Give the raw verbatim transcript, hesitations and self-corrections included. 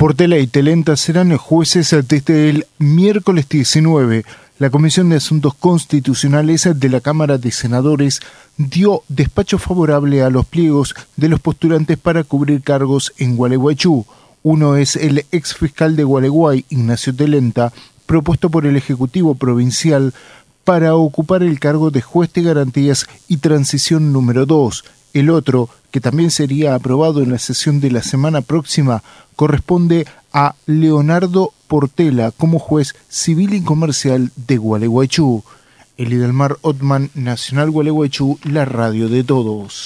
Portela y Telenta serán jueces desde el miércoles diecinueve. La Comisión de Asuntos Constitucionales de la Cámara de Senadores dio despacho favorable a los pliegos de los postulantes para cubrir cargos en Gualeguaychú. Uno es el exfiscal de Gualeguay, Ignacio Telenta, propuesto por el Ejecutivo Provincial para ocupar el cargo de juez de garantías y transición número dos. El otro, que también sería aprobado en la sesión de la semana próxima, corresponde a Leonardo Portela como juez civil y comercial de Gualeguaychú. Elidelmar Ottman, Nacional Gualeguaychú, la radio de todos.